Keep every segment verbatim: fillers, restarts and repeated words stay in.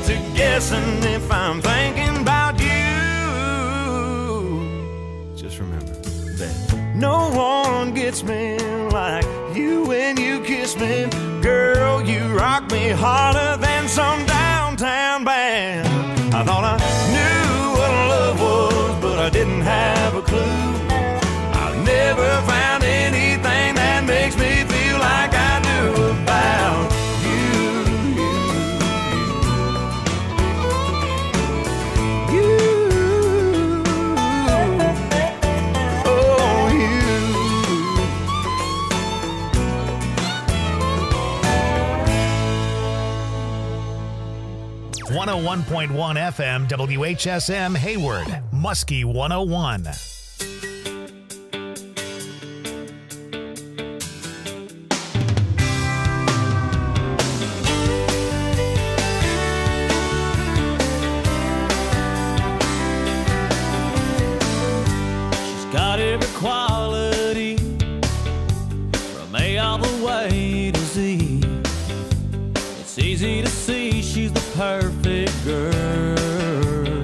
to guessing if I'm thinking about you. Just remember that no one gets me like you when you kiss me. Girl, you rock me harder than some downtown band. I thought I knew what love was, but I didn't have a clue. I never found anything that makes me feel like I do about you, you, you. Oh, you. one oh one point one F M W H S M Hayward, Muskie one oh one. Quality from A all the way to Z. It's easy to see she's the perfect girl.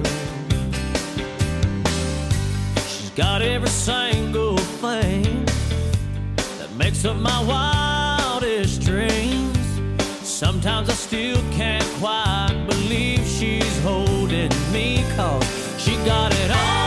She's got every single thing that makes up my wildest dreams. Sometimes I still can't quite believe she's holding me, 'cause she got it all.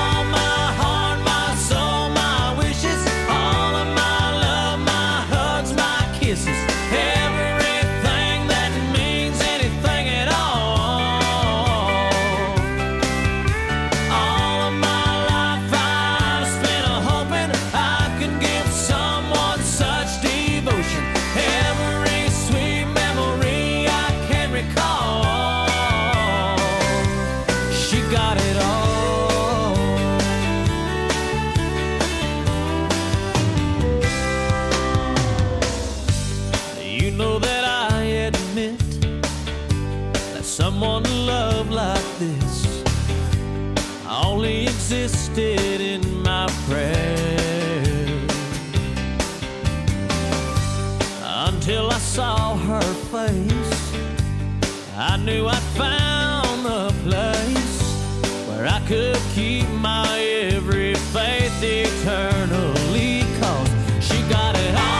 Someone love like this only existed in my prayers, until I saw her face. I knew I'd found the place where I could keep my every faith eternally, 'cause she got it all.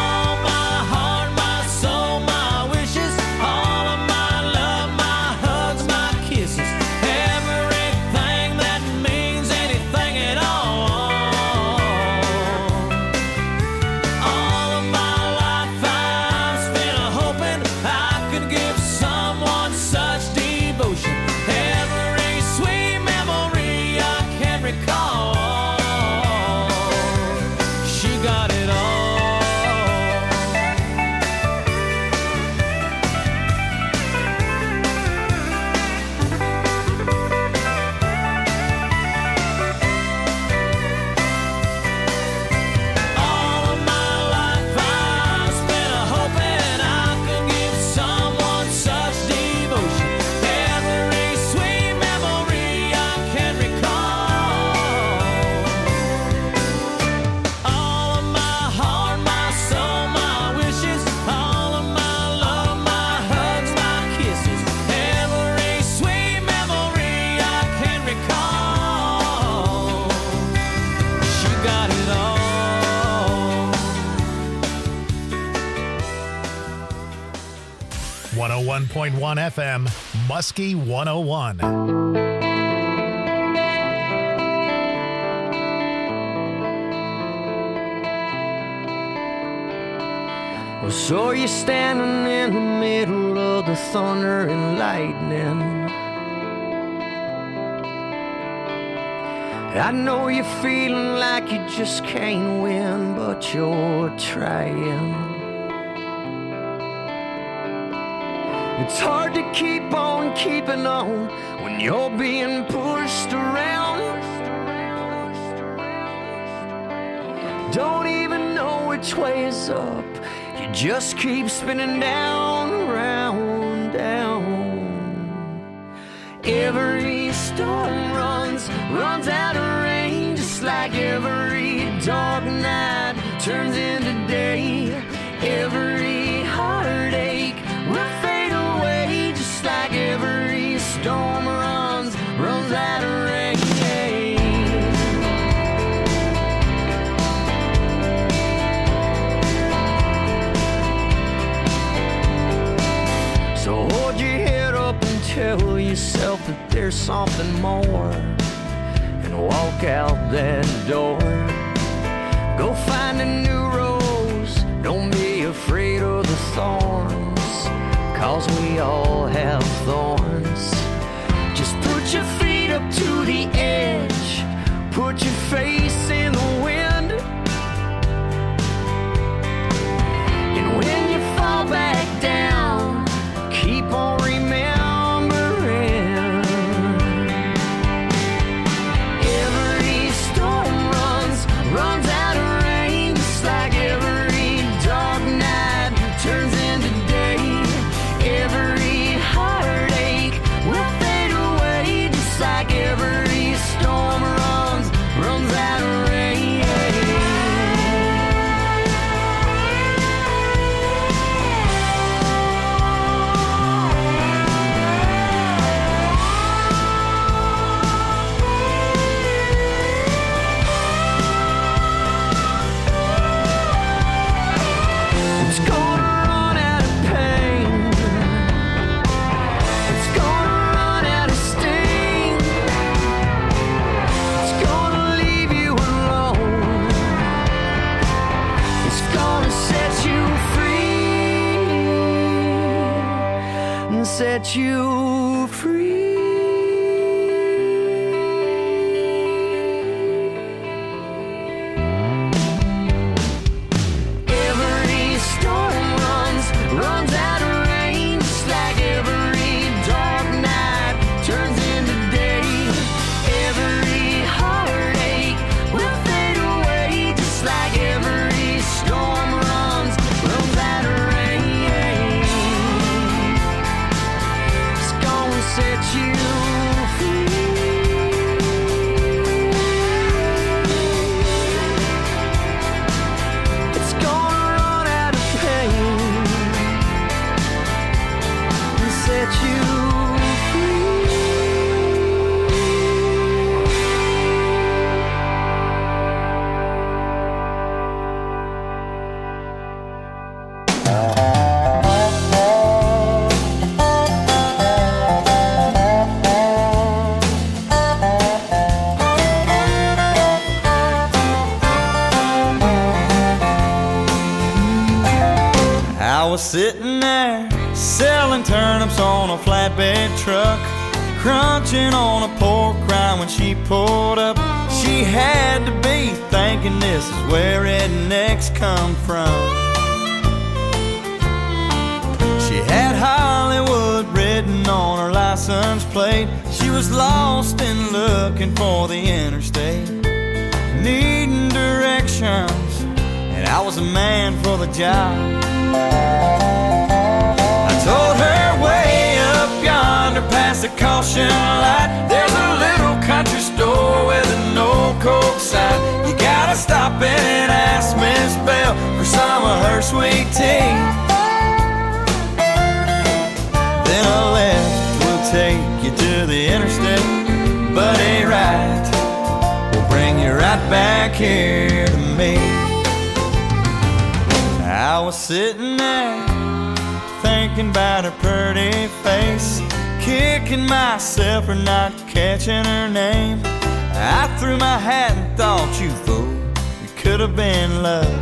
one oh one point one F M, Muskie one oh one. Well, so you're standing in the middle of the thunder and lightning. I know you're feeling like you just can't win, but you're trying. It's hard to keep on keeping on when you're being pushed around. Don't even know which way is up. You just keep spinning down, round, down. Every storm runs, runs out of rain, just like every dark night turns into day. Every heartache will fade away, just like every storm yourself that there's something more and walk out that door. Go find a new rose, don't be afraid of the thorns, 'cause we all have thorns. Just put your feet up to the edge, put your face in the wind, and when you fall back down, keep on remembering. Every storm runs, runs out of rain, just like every dark night turns into day. Every heartache will fade away, just like every storm runs, runs out of rain. It's gonna run out of pain, it's gonna run out of sting, it's gonna leave you alone, it's gonna set you free, and set you free. Every storm runs, runs out of rain, just like every dark night turns into day. Every heartache will fade away, just like every storm runs, runs out of rain. It's gonna set you free. It's gonna run out of pain and set you free. I was sitting there selling turnips on a flatbed truck, crunching on a pork rind when she pulled up. She had to be thinking this is where rednecks come from. She had Hollywood written on her license plate. She was lost and looking for the interstate, needing directions, and I was a man for the job. I told her way up yonder past the caution light, there's a little country store with an old Coke sign. You gotta stop in and ask Miss Bell for some of her sweet tea. Then a left will take you to the interstate, but a right will bring you right back here to me. I was sitting there thinking about her pretty face, kicking myself for not catching her name. I threw my hat and thought, you fool, it could have been love.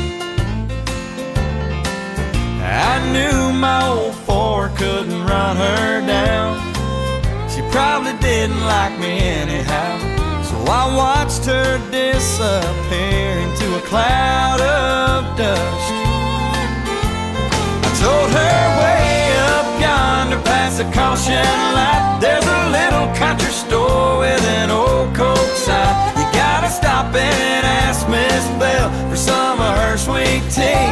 I knew my old Ford couldn't run her down. She probably didn't like me anyhow, so I watched her disappear into a cloud of dust. Told her way up yonder past the caution light, there's a little country store with an old Coke sign. You gotta stop in and ask Miss Bell for some of her sweet tea.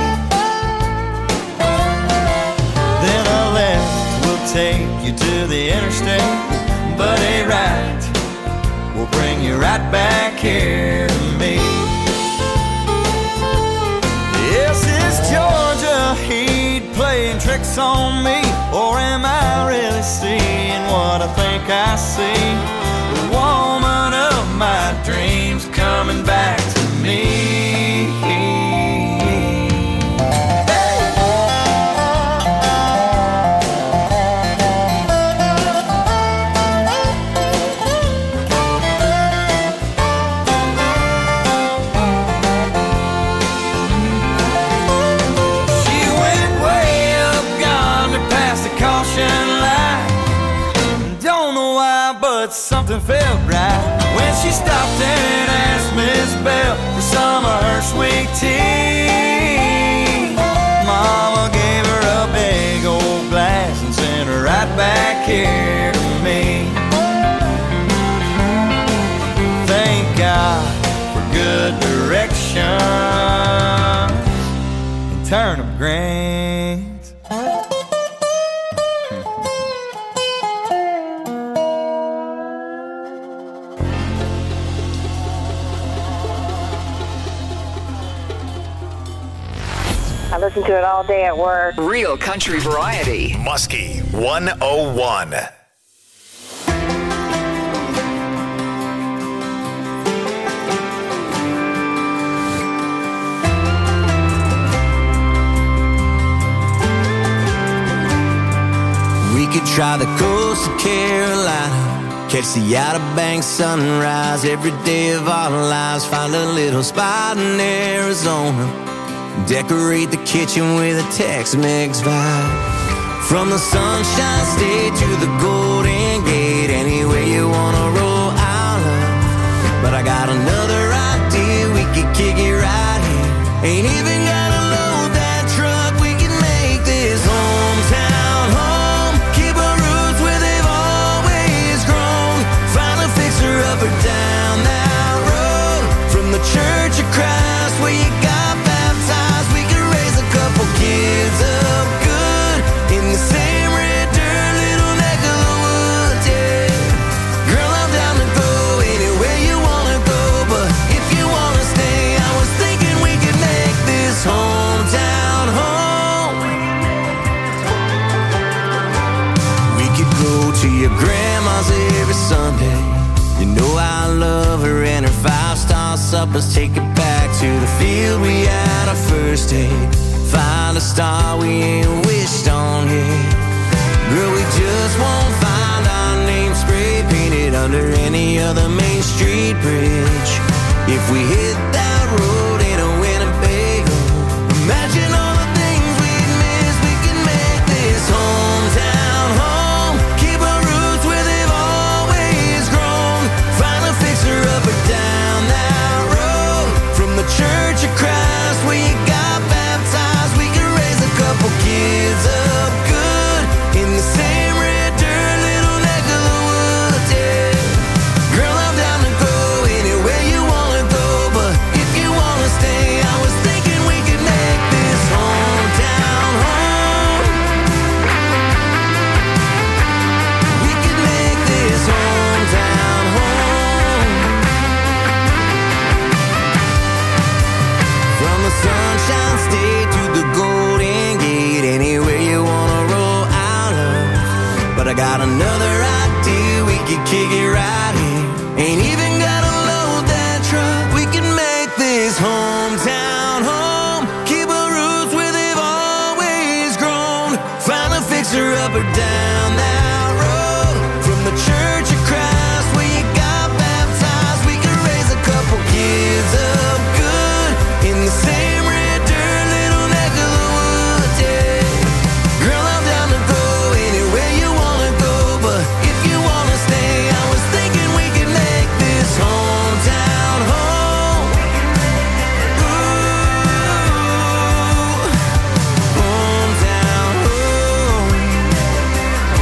Then a left will take you to the interstate, but a right will bring you right back here to me. Yes, it's Georgia heat playing tricks on me, or am I really seeing what I think I see? The woman of my dreams coming back to me. something felt right when she stopped and asked Miss Bell for some of her sweet tea. Mama gave her a big old glass and sent her right back here to me. Thank God for good direction and turnip greens. I listen to it all day at work. Real country variety. Muskie one oh one. We could try the coast of Carolina, catch the Outer Banks sunrise every day of our lives. Find a little spot in Arizona, decorate the kitchen with a Tex-Mex vibe. From the Sunshine State to the Golden Gate, anywhere you wanna roll out of. But I got another idea, we could kick it right here. Ain't even gotta load that truck, we can make this hometown home. Keep our roots where they've always grown. Find a fixer up or down that road. From the Church of Christ where you got baptized, we could raise a couple kids up good in the same red dirt little neck of the woods, yeah. Girl, I'm down to go anywhere you wanna go, but if you wanna stay, I was thinking we could make this hometown home. We could go to your grandma's every Sunday. You know I love her and her five-star suppers. Take it back to the field we had our first date. Find a star we ain't wished on yet. Girl, we just won't find our name spray painted under any other Main Street bridge. If we hit that road in a Winnebago, imagine all the things we'd miss. We can make this hometown home. Keep our roots where they've always grown. Find a fixer up or down that road. From the Church of Christ where you got baptized, we can raise a couple kids up good in the same red dirt little neck of the woods, yeah. Girl, I'm down to go anywhere you wanna go, but if you wanna stay, I was thinking we could make this hometown home. We could make this hometown home. From the Sunshine State to the Golden Gate, anywhere you wanna roll out of. But I got another idea, we could kick it right here. Ain't even gotta load that truck, we can make this hometown home. Keep our roots where they've always grown. Find a fixer up or down that road. From the Church of Christ where you got baptized, we can raise a couple kids up good in the same red dirt little neck of the woods, yeah. Girl, I'm down to go anywhere you wanna go, but if you wanna stay, I was thinking we could make this hometown home. Ooh, hometown home.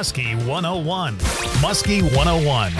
Muskie one oh one. Muskie one oh one.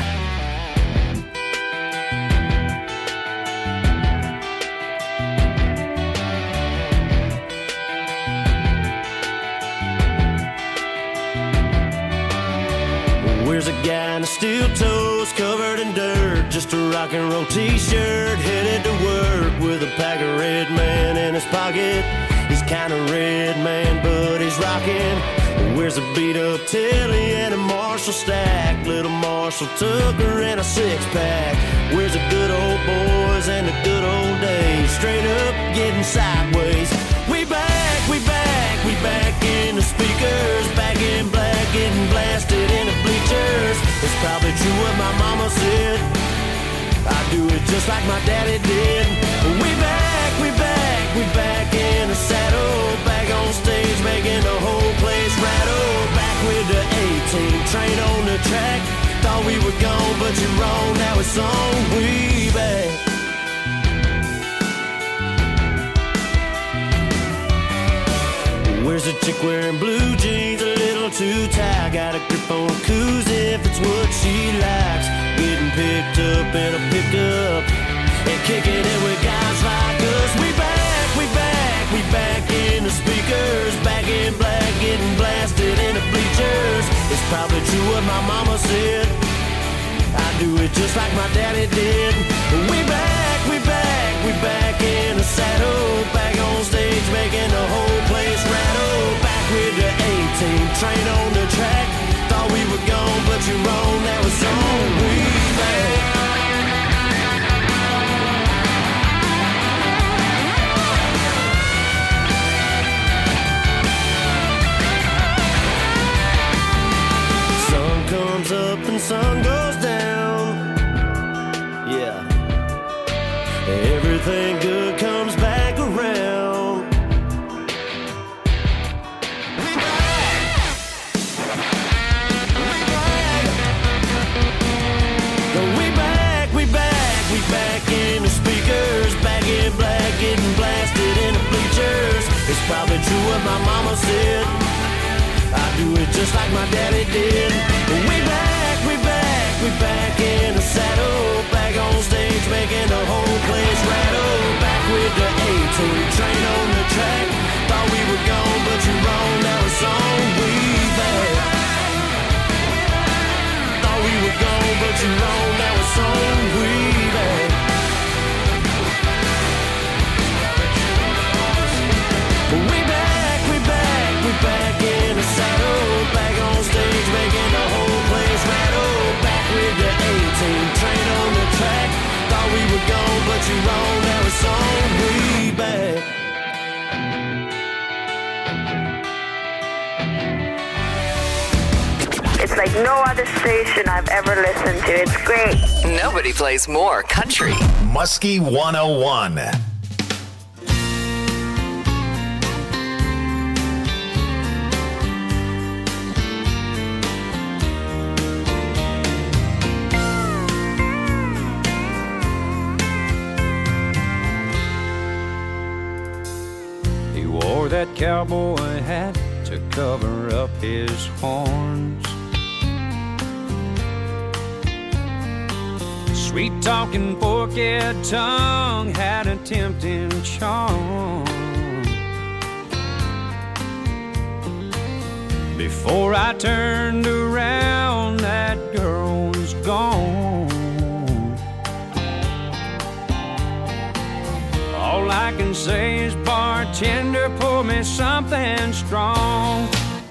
Where's a guy in a steel toes covered in dirt, just a rock and roll t-shirt, headed to work with a pack of Red Man in his pocket. He's kinda red, man, but he's rocking. Where's a beat up Tilly and a Marshall stack, little Marshall Tucker and a six pack. Where's the good old boys and the good old days, straight up getting sideways. We back, we back, we back in the speakers, back in black, getting blasted in the bleachers. It's probably true what my mama said, I do it just like my daddy did. We back, we back, we back in the saddle, back on stage making the whole place rattle. Back with the A-team, train on the track. Thought we were gone, but you're wrong, now it's on. We back. Where's a chick wearing blue jeans, a little too tight? Got a grip on a koozie if it's what she likes. Getting picked up in a pickup and kicking it with guys like us. We back, we back, we back in the speakers, back in black, getting blasted in the bleachers. It's probably true what my mama said, I do it just like my daddy did. We back, we back, we back in the saddle, back on stage making the whole place rattle. Back with the A-team, train on the track. Thought we were gone, but you're wrong, now it's on. We back. Sun comes up and sun goes down. Yeah. Everything good comes back around. We back. We back, we back, we back in the speakers, back in black, getting blasted in the bleachers. It's probably true what my mama said, I do it just like my daddy did. We back, we back, we back in the saddle, back on stage making the whole place rattle. Back with the A-team, train on the track. Thought we were gone, but you're wrong, now it's on. We back. Thought we were gone, but you're wrong, now it's on. We back. We back, we back, we back in the saddle, back on stage making the whole place rattle. Back with the A-team, train on the track. Thought we were gone, but you're wrong, now it's on. We back. It's like no other station I've ever listened to. It's great. Nobody plays more country. Muskie one oh one. He wore that cowboy hat to cover up his horns. Sweet-talking forked tongue had a tempting charm. Before I turned around, that girl was gone. All I can say is, bartender, pour me something strong.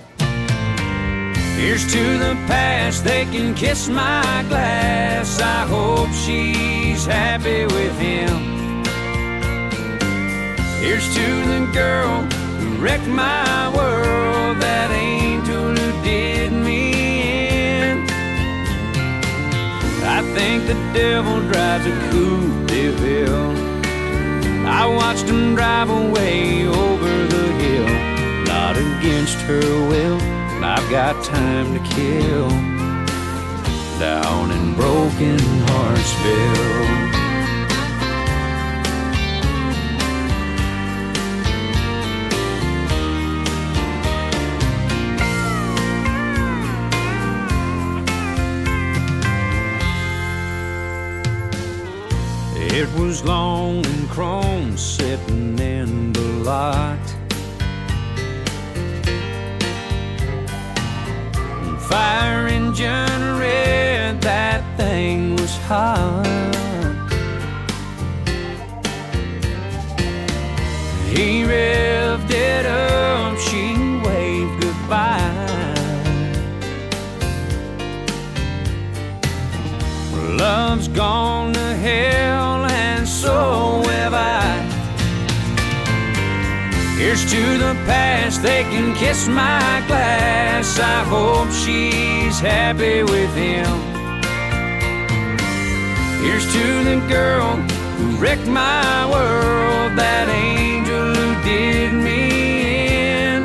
Here's to the past, they can kiss my glass. I hope she's happy with him. Here's to the girl who wrecked my world, that angel who did me in. I think the devil drives a Coupe de Ville. I watched him drive away over the hill, not against her will. I've got time to kill down in Broken Heartsville. It was long and chrome sitting in the lot. Fire engine red, that thing was hot. He revved it up, she waved goodbye. Love's gone to hell and so have I. Here's to the past, they can kiss my glass. I hope she's happy with him. Here's to the girl who wrecked my world, that angel who did me in.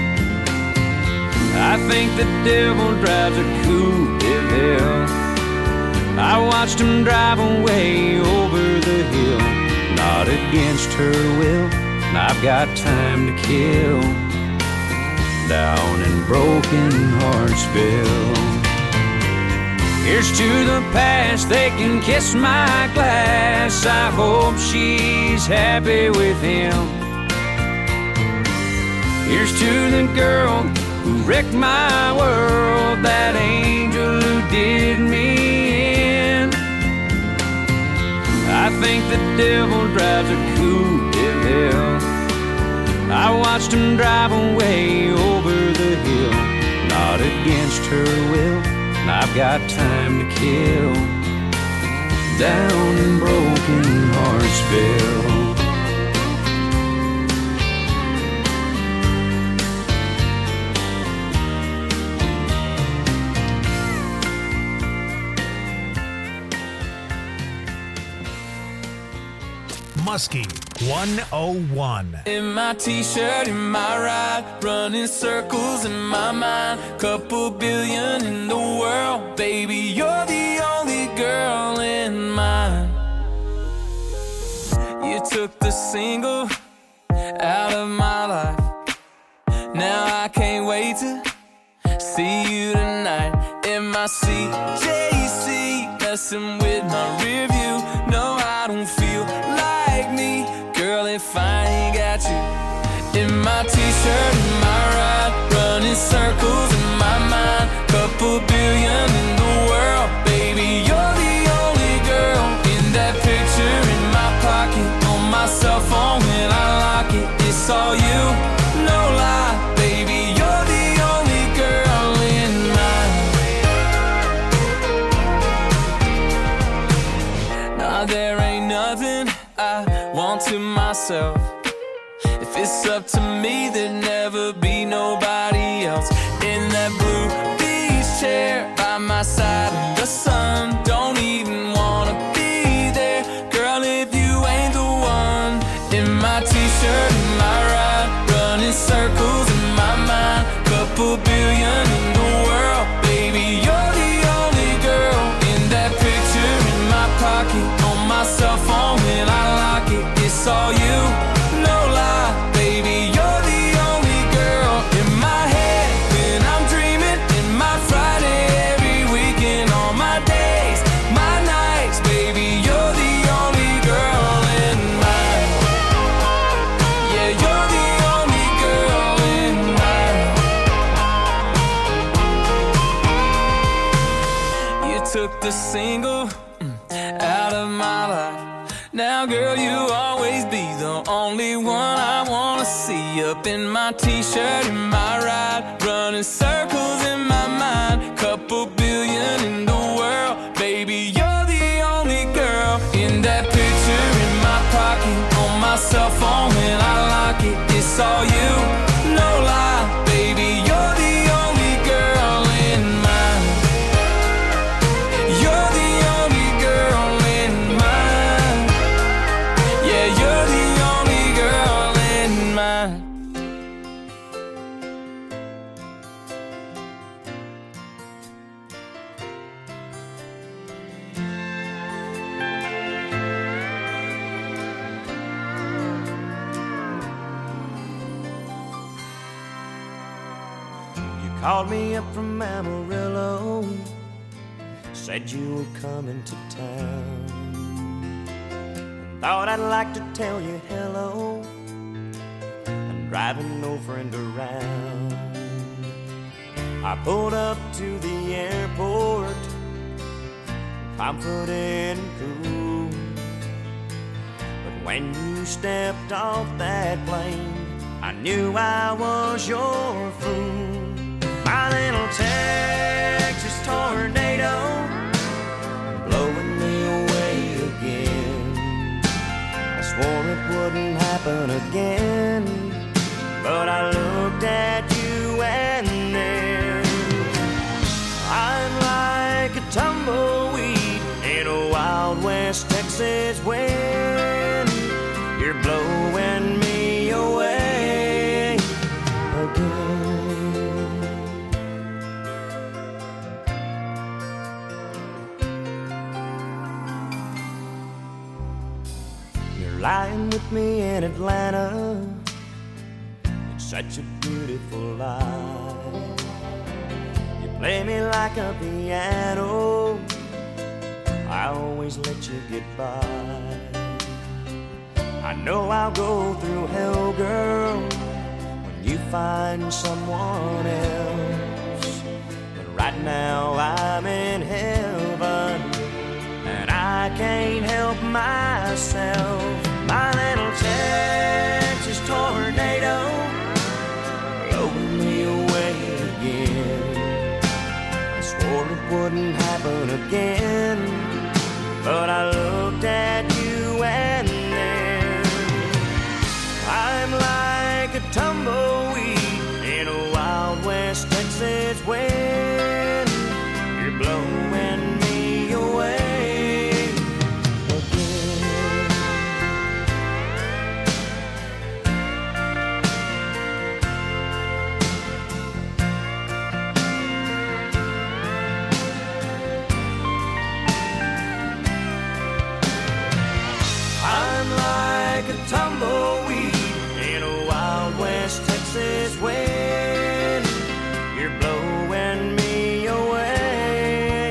I think the devil drives a coupe de ville. I watched him drive away over the hill, not against her will. I've got time to kill down in Broken Heartsville. Here's to the past, they can kiss my glass. I hope she's happy with him. Here's to the girl who wrecked my world, that angel who did me in. I think the devil drives a coupe de ville. I watched him drive away over the hill, not against her will. I've got time to kill down in Broken Heartsville. Muskie one oh one. In my t-shirt, in my ride, running circles in my mind. Couple billion in the world, baby, you're the only girl in mine. You took the single out of my life. Now I can't wait to see you tonight. In my C J C, messing with my rear view. No, I don't feel like me, girl, if I ain't got you. In my t-shirt, in my ride, running circles in my mind. Couple billion in the world, baby, you're the only girl. In that picture in my pocket, on my cell phone when I lock it, it's all you, no lie, baby, you're the only girl in mine. Nah, there ain't nothing I want to myself. If it's up to me, there'd never be nobody else. In that blue beach chair by my side in the sun, don't even wanna be there, girl, if you ain't the one. In my t-shirt, in my ride, running circles in my mind. Couple billion in the world, baby, you're the only girl. In that picture in my pocket, on my cell phone when I lock it, it's all you, no lie, baby, you're the only girl. In my head when I'm dreaming, in my Friday, every weekend, all my days, my nights, baby, you're the only girl in mine. Yeah, you're the only girl in mine. You took the single mm, out of my life. Now, girl, you always be the only one I wanna see. Up in my t-shirt, in my ride, running circles in my mind. Couple billion in the world, baby, you're the only girl. In that picture in my pocket, on my cell phone when I lock it, it's all you, no lie, baby, you're the only girl in mine. You're the only girl in mine. Yeah, you're the only girl in mine. Called me up from Amarillo, said you were coming to town. thought I'd like to tell you hello. I'm driving no friend around. I pulled up to the airport, confident and cool. But when you stepped off that plane, I knew I was your fool. My little Texas tornado, blowing me away again. I swore it wouldn't happen again, but I looked at you and then I'm like a tumbleweed in a Wild West Texas wind. You're blowing me away again. You're lying with me in Atlanta. It's such a beautiful life. You play me like a piano. I always let you get by. I know I'll go through hell, girl, when you find someone else. But right now I'm in heaven, and I can't help myself. My little Texas tornado, blowing me away again. I swore it wouldn't happen again, but I looked at you and then I'm like a tumbleweed in a Wild West Texas wind. You're blowing me away again. I'm like a tumbleweed in a Wild West Texas wind. You're blowing me away.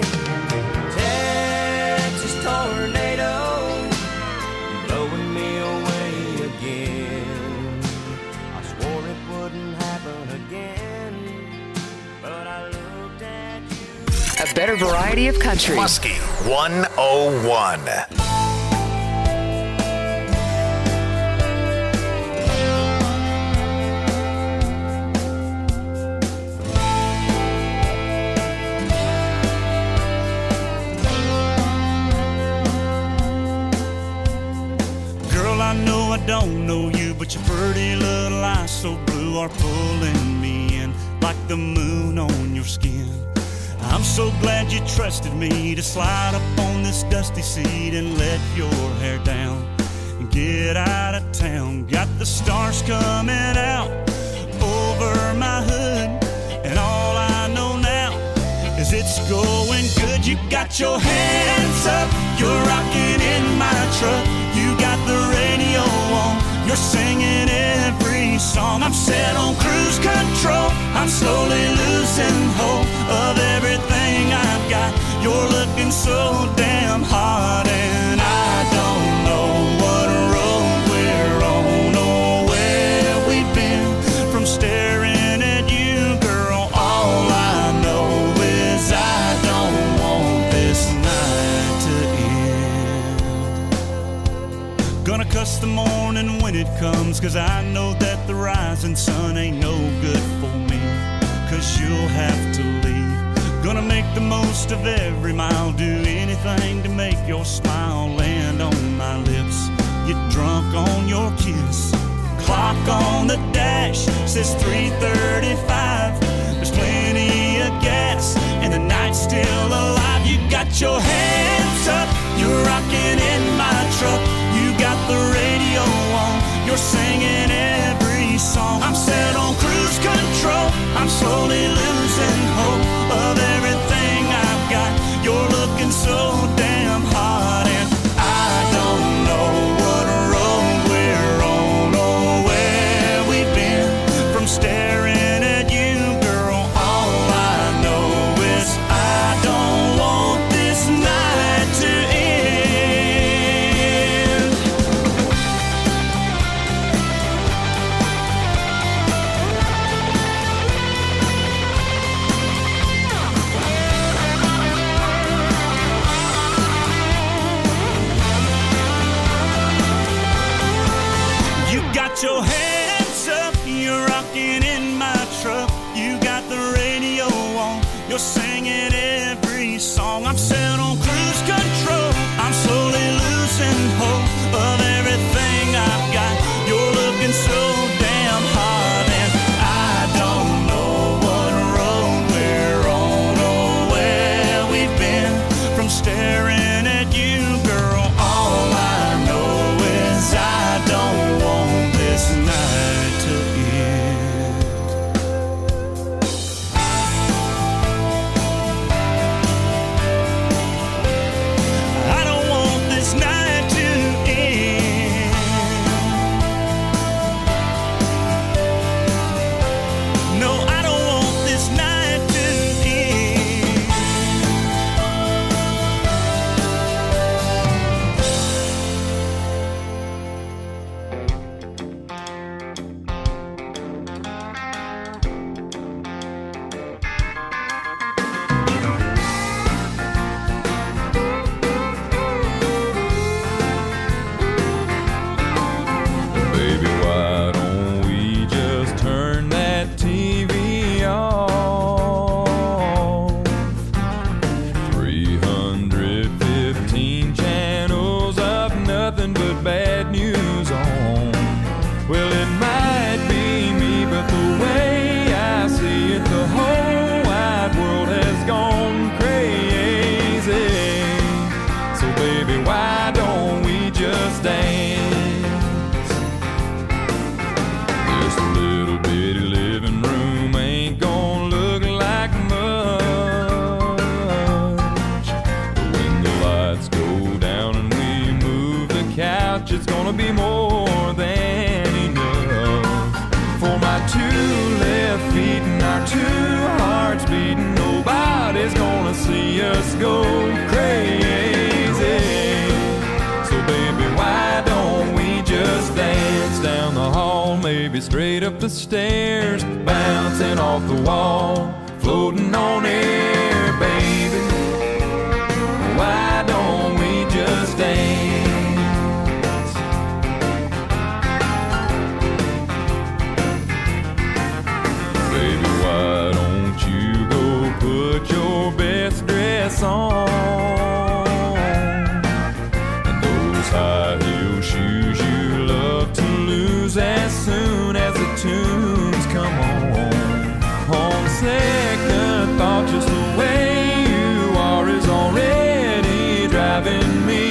Texas tornado, blowing me away again. I swore it wouldn't happen again, but I looked at you. A better variety of country. Muskie one oh one. I know I don't know you, but your pretty little eyes so blue are pulling me in like the moon on your skin. I'm so glad you trusted me to slide up on this dusty seat and let your hair down and get out of town. Got the stars coming out over my hood, and all I know now is it's going good. You got your hands up, you're rocking in my truck. You got the radio on, you're singing every song. I'm set on cruise control, I'm slowly losing hope of everything I've got. You're looking so damn hot, and I don't know what road we're on or where we've been. From staring at you, girl, all I know is I don't want this night to end. Gonna cuss the morning when it comes, cause I know that the rising sun ain't no good for me, cause you'll have to leave. Gonna make the most of every mile, do anything to make your smile land on my lips. Get drunk on your kiss. Clock on the dash says three thirty-five. There's plenty of gas and the night's still alive. You got your hands up, you're rocking in my truck. You got the radio on, you're singing every song. I'm set on cruise control, I'm slowly losing hope of everything I've got. You're looking so damn hot, and I don't know what road we're on or where we've been. From staring at you, singing every song. I'm set on cruise control. I'm slowly losing hope of everything I've got. You're looking so damn hot, and I don't know what road we're on or where we've been from staring at you, girl. All I know is I don't want this night to end. I don't want this night to end. No, I don't want this night to end. Baby, why don't we just turn that T V off? three hundred fifteen channels of nothing but bad news on. Well, it might be me, but the way I see it, the whole wide world has gone crazy. So baby, why don't we just dance? This little bitty living room ain't gonna look like much. But when the lights go down and we move the couch, it's gonna be more than enough. For my two left feet and our two hearts beating, nobody's gonna see us go crazy. So baby, why don't we just dance down the hall, maybe straight up the stairs, bouncing off the wall, floating on air, baby. Why don't we just dance? Baby, why don't you go put your best dress on? And those high heel shoes you love to lose as soon as the tunes come on. On second thought, just the way you are is already driving me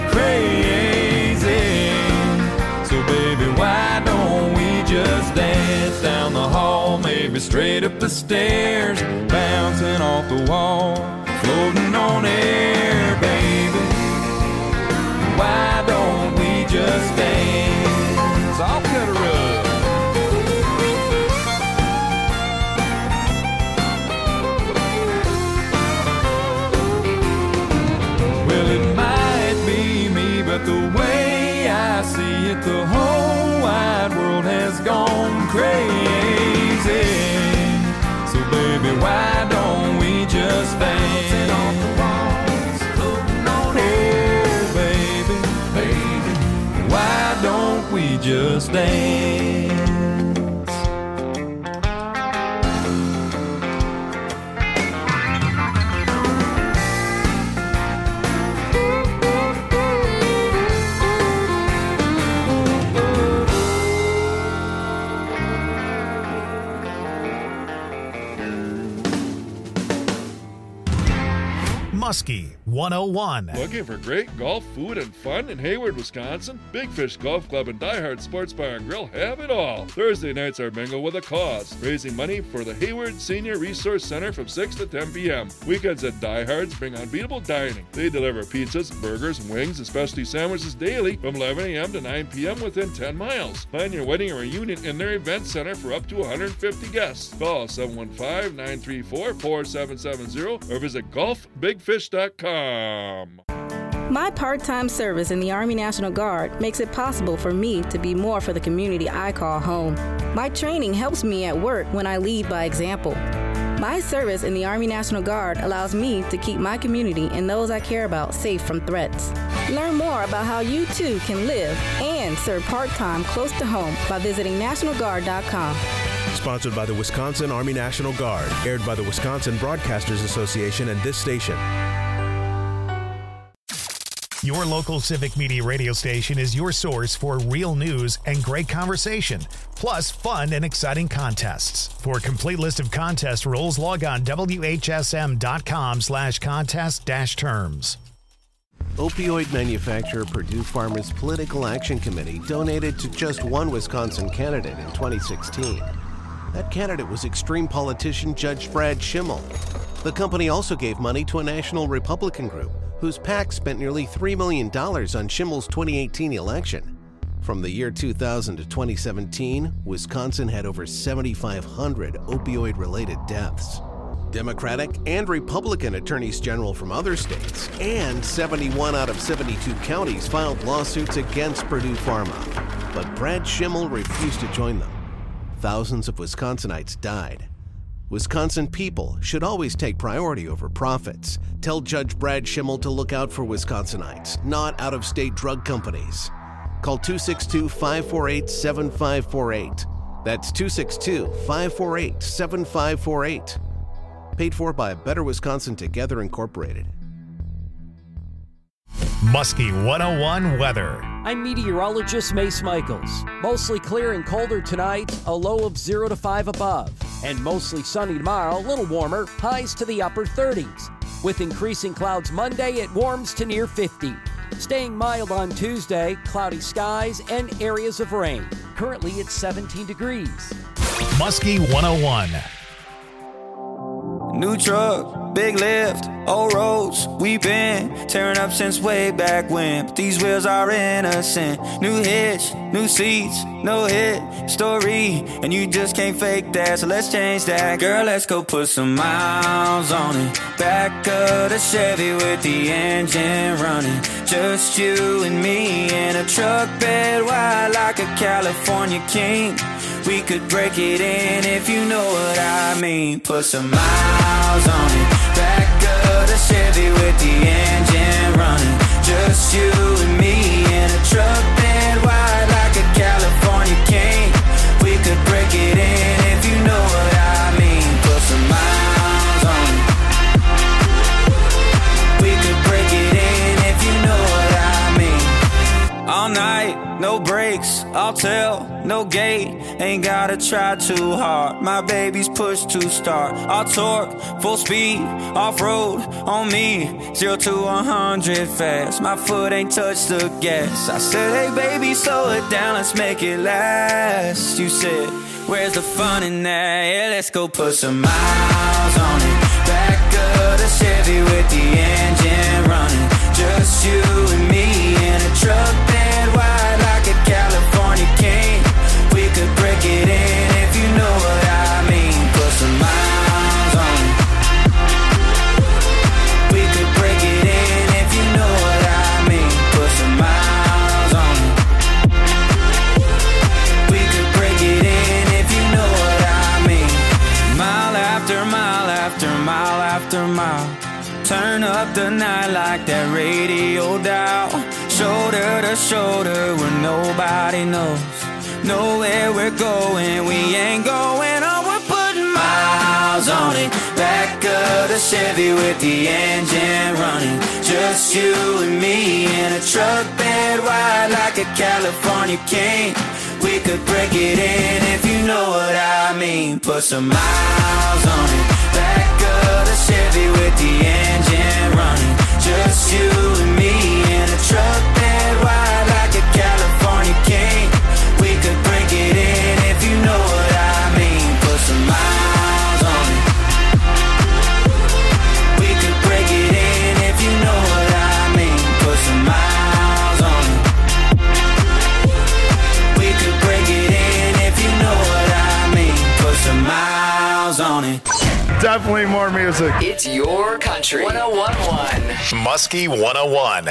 crazy. So baby, why don't we just dance down the hall, maybe straight up the stairs, bouncing off the wall, floating on air, baby. Why don't we just dance? I'll cut her up. Well, it might be me, but the way I see it, the whole wide world has gone crazy. So baby, why don't we just dance? Oh baby, baby, why don't we just dance? Muskie one oh one. Looking for great golf, food, and fun in Hayward, Wisconsin? Big Fish Golf Club and Die Hard Sports Bar and Grill have it all. Thursday nights are bingo with a cause, raising money for the Hayward Senior Resource Center from six to ten p.m. Weekends at Die Hard's bring unbeatable dining. They deliver pizzas, burgers, and wings, and specialty sandwiches daily from eleven a.m. to nine p.m. within ten miles. Plan your wedding or reunion in their event center for up to one hundred fifty guests. Call seven one five, nine three four, four seven seven zero or visit golf big fish dot com. My part-time service in the Army National Guard makes it possible for me to be more for the community I call home. My training helps me at work when I lead by example. My service in the Army National Guard allows me to keep my community and those I care about safe from threats. Learn more about how you too can live and serve part-time close to home by visiting national guard dot com. sponsored by the Wisconsin Army National Guard, aired by the Wisconsin Broadcasters Association and this station. Your local Civic Media radio station is your source for real news and great conversation, plus fun and exciting contests. For a complete list of contest rules, log on W H S M dot com slash contest dash terms. Opioid manufacturer Purdue Pharma's Political Action Committee donated to just one Wisconsin candidate in twenty sixteen. That candidate was extreme politician Judge Brad Schimmel. The company also gave money to a national Republican group whose PAC spent nearly three million dollars on Schimmel's twenty eighteen election. From the year two thousand to twenty seventeen, Wisconsin had over seventy-five hundred opioid-related deaths. Democratic and Republican attorneys general from other states and seventy-one out of seventy-two counties filed lawsuits against Purdue Pharma. But Brad Schimmel refused to join them. Thousands of Wisconsinites died. Wisconsin people should always take priority over profits. Tell Judge Brad Schimmel to look out for Wisconsinites, not out-of-state drug companies. Call two six two, five four eight, seven five four eight. That's two six two, five four eight, seven five four eight. Paid for by Better Wisconsin Together Incorporated. Muskie one oh one weather. I'm meteorologist Mace Michaels. Mostly clear and colder tonight, a low of zero to five above. And mostly sunny tomorrow, a little warmer, highs to the upper thirties. With increasing clouds Monday, it warms to near fifty. Staying mild on Tuesday, cloudy skies and areas of rain. Currently it's seventeen degrees. Muskie one oh one. New truck, big lift, old roads, we been tearing up since way back when. But these wheels are innocent. New hitch, new seats, no hit story, and you just can't fake that, so let's change that. Girl, let's go put some miles on it. Back of the Chevy with the engine running. Just you and me in a truck bed wide like a California king. We could break it in if you know what I mean. Put some miles on it. Back of the Chevy with the engine running. Just you and me in a truck bed wide like a California king. We could break it in if you know what I mean. Put some miles on it. We could break it in if you know what I mean. All night, no brakes, I'll tell, no gate. Ain't gotta try too hard. My baby's push to start. I'll torque, full speed, off-road on me. Zero to one hundred fast. My foot ain't touched the gas. I said, hey baby, slow it down, let's make it last. You said, where's the fun in that? Yeah, let's go put some miles on it. Back of the Chevy with the engine running. Just you and me in a truck bed wide like a California king. We could break it in if you know what I mean. Put some miles on it. We could break it in if you know what I mean. Put some miles on it. We could break it in if you know what I mean. Mile after mile after mile after mile. Turn up the night like that radio dial. Shoulder to shoulder where nobody knows. Know where we're going, we ain't going on. We're putting miles on it. Back of the Chevy with the engine running. Just you and me in a truck bed wide like a California king. We could break it in if you know what I mean. Put some miles on it. Back of the Chevy with the engine running. Just you and me in a truck bed wide like a California king. We could break it in if you know what I mean. Put some miles on it. We could break it in if you know what I mean. Put some miles on it. We could break it in if you know what I mean. Put some miles on it. Definitely more music. It's your country. one oh one point one. Muskie one oh one.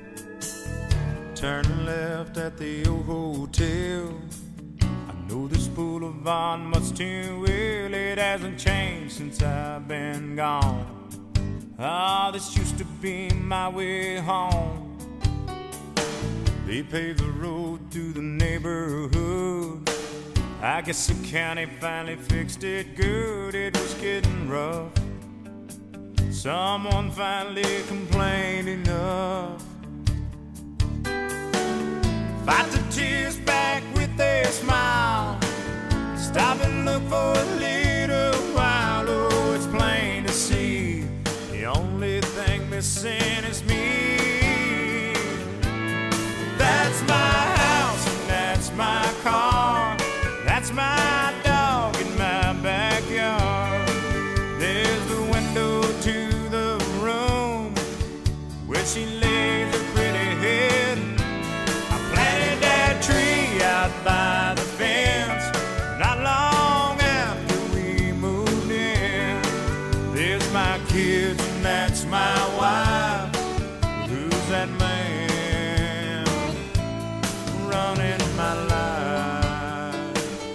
Turn left at the old hotel. I know this Boulevard much too well. It hasn't changed since I've been gone. Ah, this used to be my way home. They paved the road through the neighborhood. I guess the county finally fixed it good. It was getting rough. Someone finally complained enough. Fight the tears back with a smile. Stop and look for a little while. Oh, it's plain to see the only thing missing is me. That's my house and that's my car. That's my dog in my backyard. There's the window to the room where she lays her pretty head. I planted that tree out by the fence not long after we moved in. There's my kids and that's my wife. Who's that man running my life?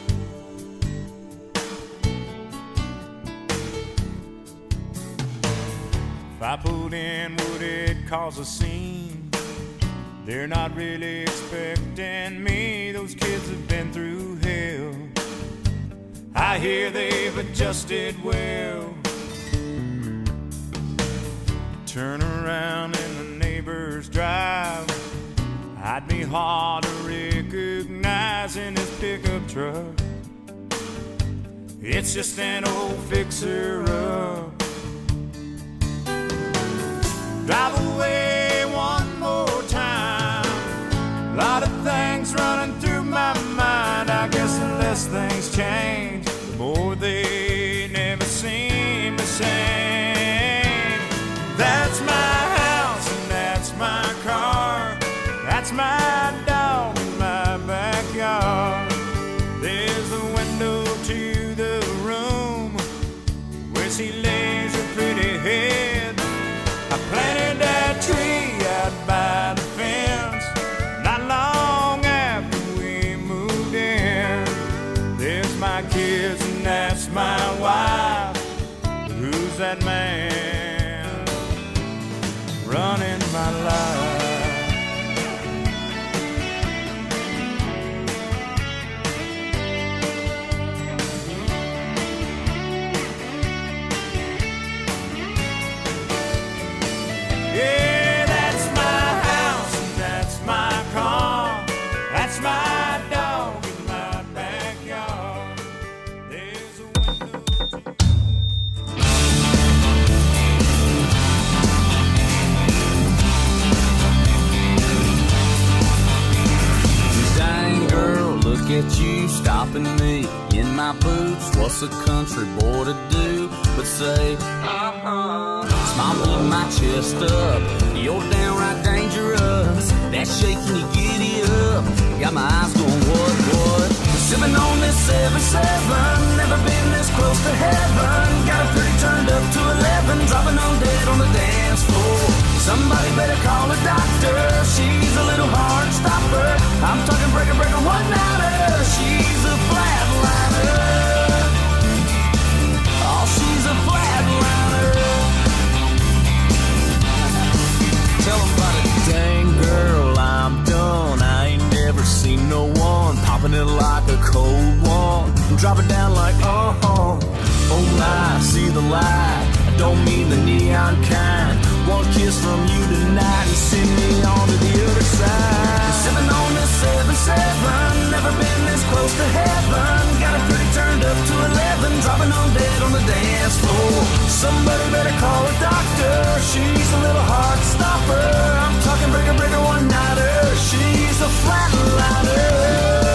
If I pulled in, would it cause a scene? They're not really expecting me. Those kids have been through hell. I hear they've adjusted well. Turn around in the neighbor's drive. I'd be hard to recognize in his pickup truck. It's just an old fixer-up. Drive away one more time. A lot of things running through my mind. I guess the less things change, the more they never seem the same. That's my house and that's my car. That's my dog in my backyard. There's a window to the room where she lays her pretty head. I planted that tree out by the fence not long after we moved in. There's my kids and that's my wife. Who's that man running my life? Yeah, that's my house and that's my car. That's my dog in my backyard. There's a window to... Dang girl, look at you stopping me in my boots. What's a country boy to do but say, uh-huh. Smile, pull my chest up. You're downright dangerous. That shaking you giddy up. Got my eyes going, what, what? Sipping on this seven seven. Never been this close to heaven. Got a pretty turned up to eleven. Dropping on dead on the dance floor. Somebody better call a doctor. She's a little hard stopper. I'm talking breaker, breaker, one-nighter. She's a flatliner. Oh, she's a flatliner. Tell them about it. Dang girl, I'm done. I ain't never seen no one popping it like a cold one. Drop it down like, uh-huh. Oh my, see the light. I don't mean the neon kind. One kiss from you tonight and send me on to the other side. Sipping on this seven seven. Never been this close to heaven. Got it pretty turned up to eleven. Dropping on dead on the dance floor. Somebody better call a doctor. She's a little hard stopper. I'm talking breaker, breaker, one-nighter. She's a flatliner.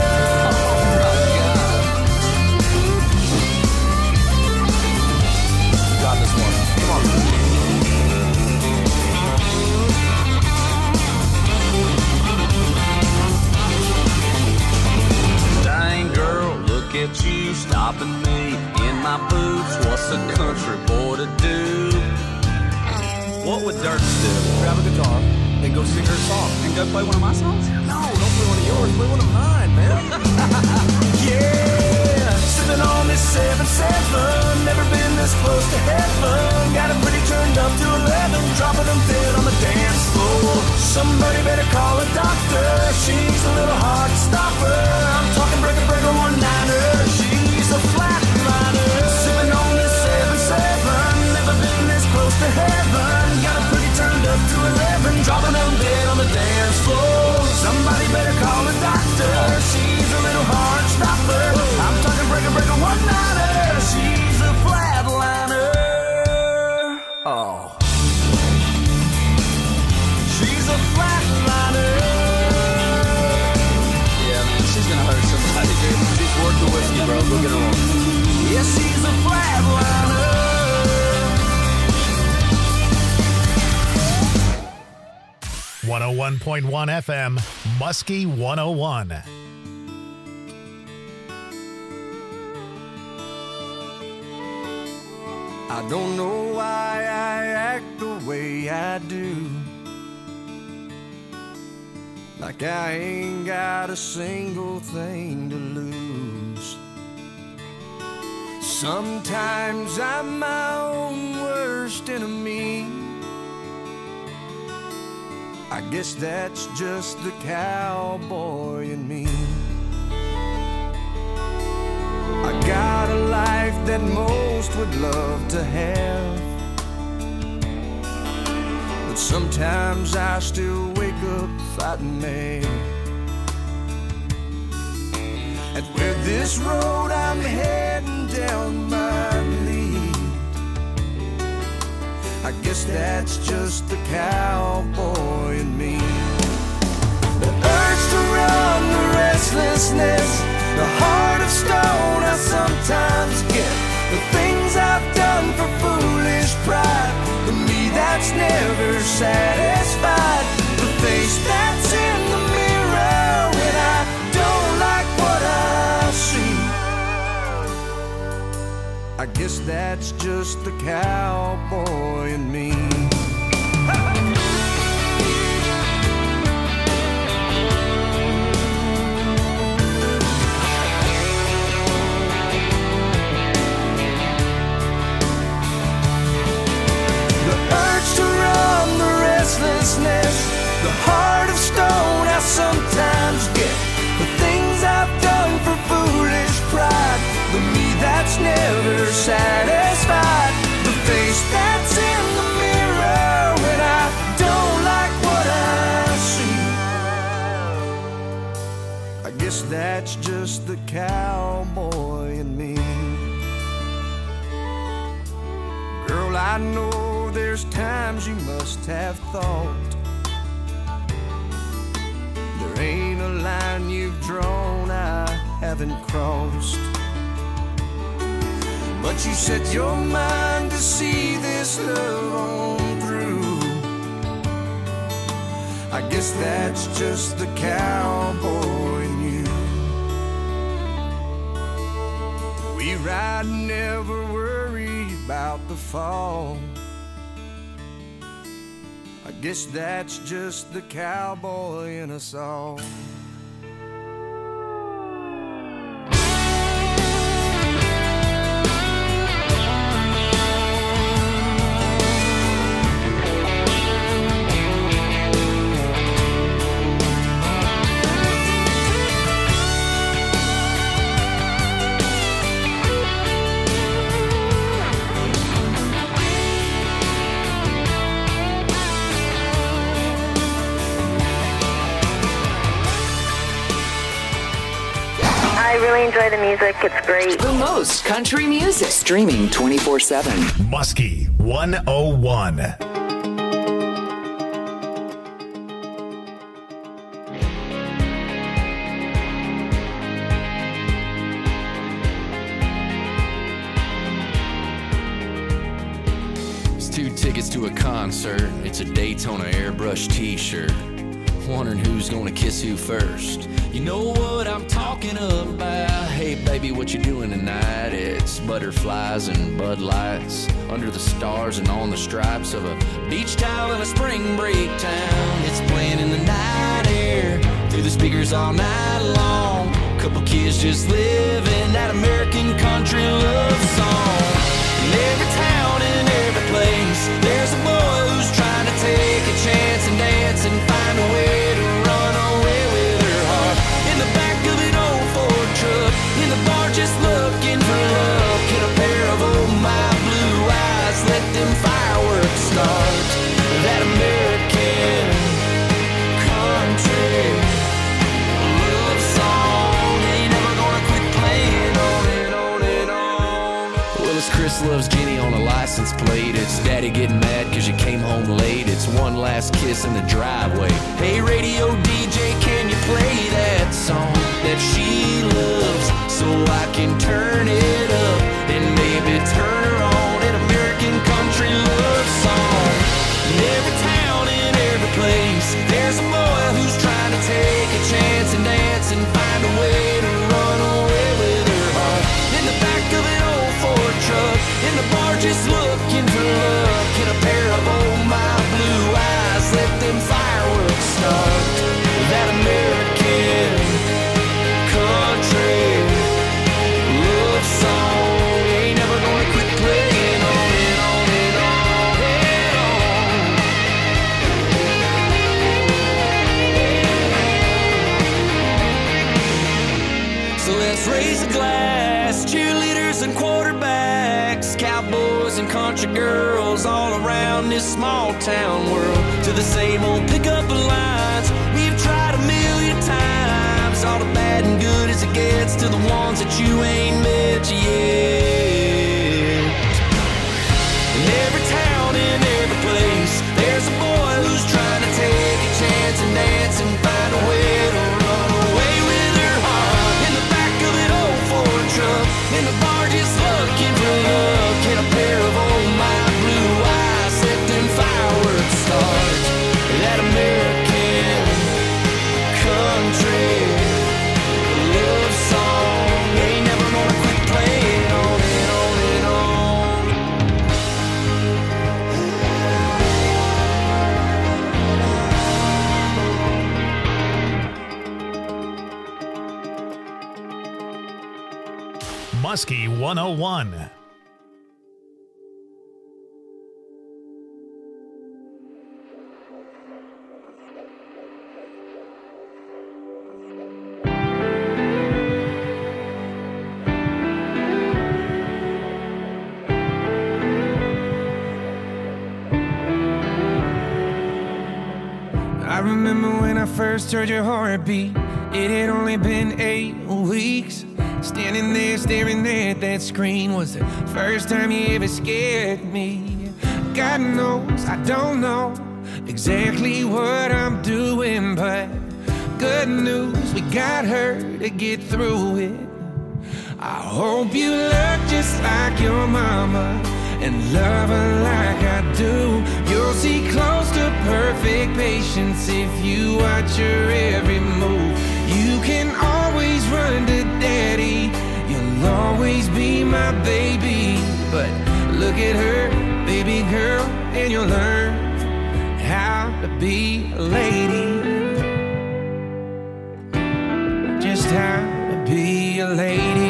At you stopping me in my boots. What's a country boy to do? What would Dirk do? Grab a guitar and go sing her song. And go play one of my songs? No, don't play one of yours. Play one of mine, man. Yeah. Sipping on this seven seven, never been this close to heaven. Got it pretty turned up to eleven, dropping them dead on the dance floor. Somebody better call a doctor, she's a little hard to stop her. I'm talking breaker breaker one-niner, she's a flatliner. Sipping on this seven seven, never been this close to heaven. Got it pretty turned up to eleven, dropping them dead on the dance floor. Somebody better call a doctor, she's a little hard to stop her. I'm talking breaker breaker one-niner, she's a flatliner. Oh, she's a flatliner. Yeah, man, she's gonna hurt somebody, dude. She's worth the whiskey, bro. Go get her on. Yeah, she's a flatliner. one oh one point one F M, Muskie one oh one. I don't know why I act the way I do, like I ain't got a single thing to lose. Sometimes I'm my own worst enemy. I guess that's just the cowboy in me. I got a life that most would love to have, but sometimes I still wake up fighting mad. And where this road I'm heading down might lead, I guess that's just the cowboy in me. The urge to run, the restlessness, the heart of stone I sometimes get. The things I've done for foolish pride, the me that's never satisfied. The face that's in the mirror when I don't like what I see. I guess that's just the cowboy in me. The heart of stone I sometimes get. The things I've done for foolish pride, the me that's never satisfied. The face that's in the mirror when I don't like what I see. I guess that's just the cowboy in me. Girl, I know there's times you must have thought there ain't a line you've drawn I haven't crossed. But you set your mind to see this love on through. I guess that's just the cowboy in you. We ride, never worry about the fall. I guess that's just the cowboy in us all. I really enjoy the music. It's great. The most country music. Streaming twenty-four seven. Muskie one oh one. It's two tickets to a concert. It's a Daytona airbrush t-shirt. Wondering who's gonna kiss who first. You know what I'm talking about. Hey baby, what you doing tonight? It's butterflies and Bud Lights under the stars and on the stripes of a beach towel in a spring break town. It's playing in the night air through the speakers all night long. couple kids just living that American country love song. In every town, in every place, there's a boy who's trying to take a chance and dance and find a way to run away with her heart. In the back of an old Ford truck, in the bar just looking for love. Get a pair of old my blue eyes, let them fireworks start. That American country love song ain't never gonna quit playing on and on and on. Well, it's Chris loves Jenny on a license plate. It's Daddy getting mad cause you came home late. It's one last kiss in the driveway. Hey radio D J, can you play that song that she loves so I can turn it up and maybe turn her on? An American country love song. In every town, in every place, there's a boy who's trying to take a chance and dance and find a way to run away with her heart. In the back of an old Ford truck, in the bar just looking for love. Get a pair of old my blue eyes, let them fireworks start. That American country love song ain't never gonna quit playing on and on and on and on. So let's raise a glass, cheerleaders and quarterbacks, cowboys and country girls all around this small town world. To the same old pickup lines we've tried a million times. All the bad and good as it gets to the ones that you ain't met yet. In every town, in every place, there's a boy who's trying to take a chance and dance and find a way to run away with her heart. In the back of an old Ford truck, in the bar just looking for love. Get a pair of old my blue eyes, let them fireworks start. That American country love song ain't never gonna quit playing on and on and on. Muskie one oh one. I remember when I first heard your heartbeat. It had only been eight weeks. Standing there staring at that screen was the first time you ever scared me. God knows I don't know exactly what I'm doing, but good news, we got her to get through it. I hope you look just like your mama and love her like I do. You'll see close to perfect patience if you watch her every move. You can always run to daddy, you'll always be my baby. But look at her, baby girl, and you'll learn how to be a lady. Just how to be a lady.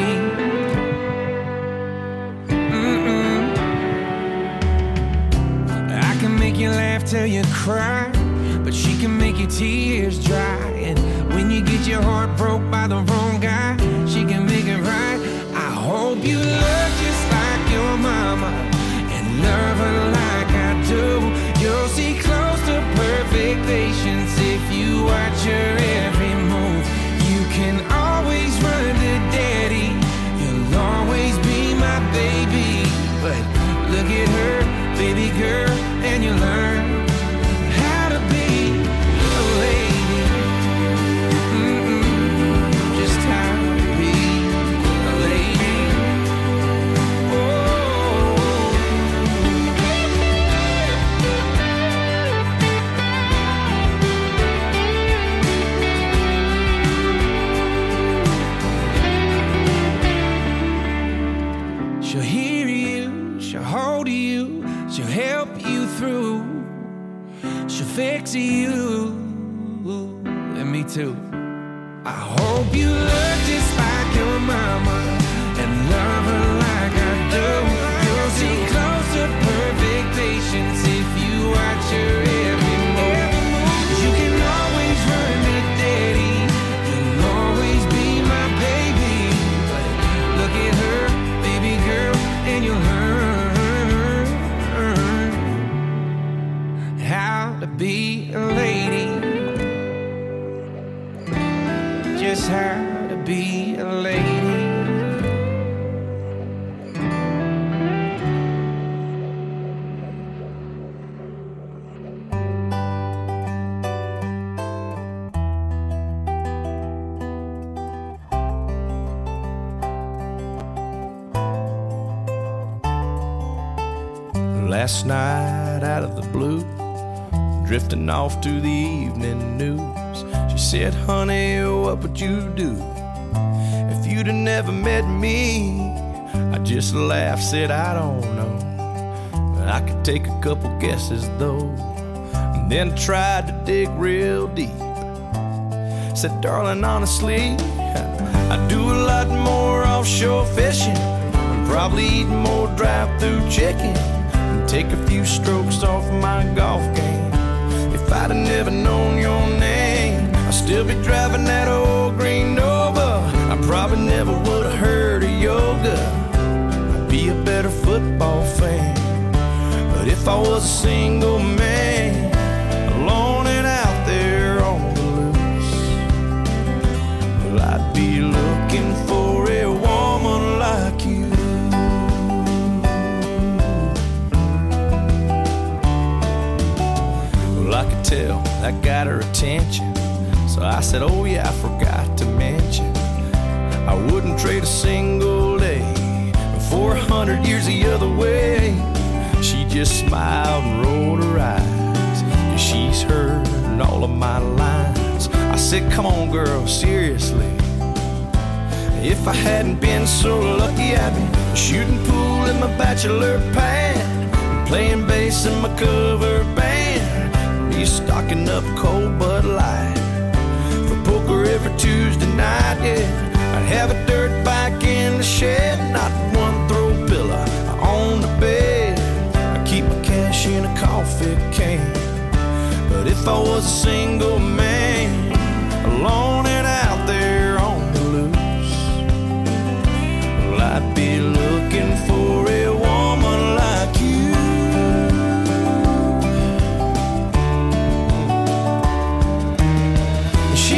You laugh till you cry, but she can make your tears dry. And when you get your heart broke by the wrong guy, she can make it right. I hope you look just like your mama and love her like I do. You'll see close to perfect patience if you watch her every move. You can always run to daddy, you'll always be my baby. But look at her, baby girl, and you learn how to be a lady. Mm-mm. Just how to be a lady. Oh. She'll hear you, she'll hold you, she'll help you through, she'll fix you, and me too. I hope you look just mama and love her like I do. You'll see close to perfect patience if you watch her every move. You can always run to daddy, you'll always be my baby. But look at her, baby girl, and you'll learn how to be a lady. Just how to be a lady. Last night out of the blue, drifting off to the evening news, she said, honey, what would you do if you'd have never met me? I just laughed, said, I don't know, but I could take a couple guesses though. And then tried to dig real deep. Said, darling, honestly, I do a lot more offshore fishing, and probably eat more drive-through chicken, and take a few strokes off my golf game. If I'd have never known your name, I'd still be driving that old green Nova. I probably never would have heard of yoga. I'd be a better football fan. But if I was a single man, alone and out there on the loose, well, I'd be looking for a woman like you. Well, I could tell that got her attention, so I said, oh yeah, I forgot to mention, I wouldn't trade a single day for a hundred years the other way. She just smiled and rolled her eyes, 'cause she's heard all of my lines. I said, come on girl, seriously, if I hadn't been so lucky, I'd be shooting pool in my bachelor pad, playing bass in my cover band, be stocking up cold Bud Light for poker every Tuesday night, yeah. I'd have a dirt bike in the shed, not one throw pillow on the bed. I keep my cash in a coffee can. But if I was a single man, alone